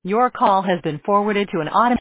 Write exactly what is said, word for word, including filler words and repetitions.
Your call has been forwarded to an auto